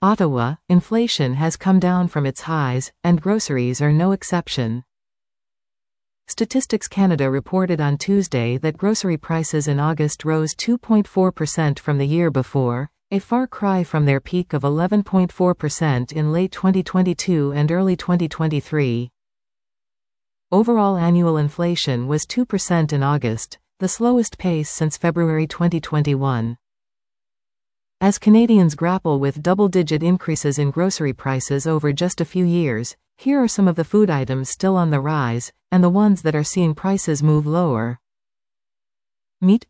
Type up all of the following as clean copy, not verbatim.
Ottawa, inflation has come down from its highs, and groceries are no exception. Statistics Canada reported on Tuesday that grocery prices in August rose 2.4% from the year before, a far cry from their peak of 11.4% in late 2022 and early 2023. Overall annual inflation was 2% in August, the slowest pace since February 2021. As Canadians grapple with double-digit increases in grocery prices over just a few years, here are some of the food items still on the rise, and the ones that are seeing prices move lower. Meat.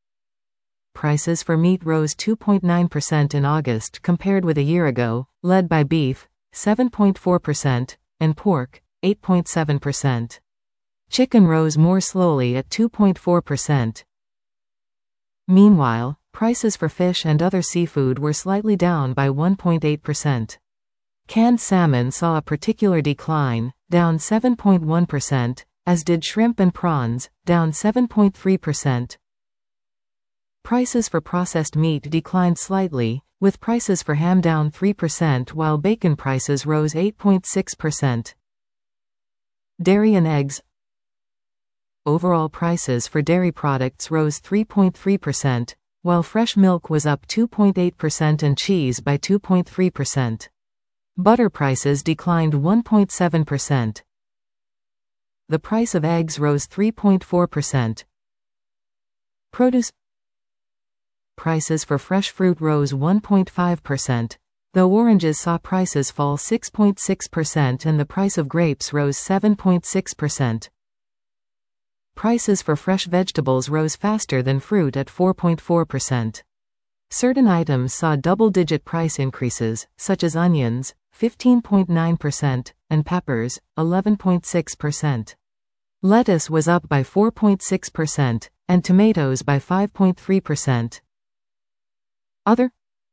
Prices for meat rose 2.9% in August compared with a year ago, led by beef, 7.4%, and pork, 8.7%. Chicken rose more slowly at 2.4%. Meanwhile, prices for fish and other seafood were slightly down by 1.8%. Canned salmon saw a particular decline, down 7.1%, as did shrimp and prawns, down 7.3%. Prices for processed meat declined slightly, with prices for ham down 3% while bacon prices rose 8.6%. Dairy and eggs. Overall prices for dairy products rose 3.3%, while fresh milk was up 2.8% and cheese by 2.3%. Butter prices declined 1.7%. The price of eggs rose 3.4%. Produce. Prices for fresh fruit rose 1.5%, though oranges saw prices fall 6.6% and the price of grapes rose 7.6%. Prices for fresh vegetables rose faster than fruit at 4.4%. Certain items saw double-digit price increases, such as onions, 15.9%, and peppers, 11.6%. Lettuce was up by 4.6%, and tomatoes by 5.3%. Other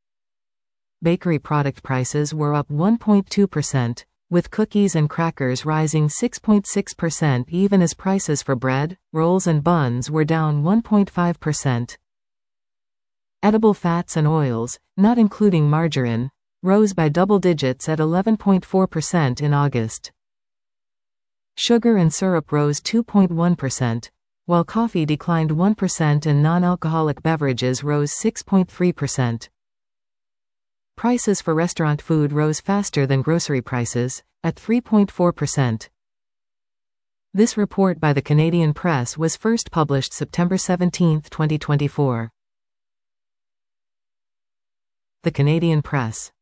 bakery product prices were up 1.2%, with cookies and crackers rising 6.6% even as prices for bread, rolls and buns were down 1.5%. Edible fats and oils, not including margarine, rose by double digits at 11.4% in August. Sugar and syrup rose 2.1%, while coffee declined 1% and non-alcoholic beverages rose 6.3%. Prices for restaurant food rose faster than grocery prices, at 3.4%. This report by the Canadian Press was first published September 17, 2024. The Canadian Press.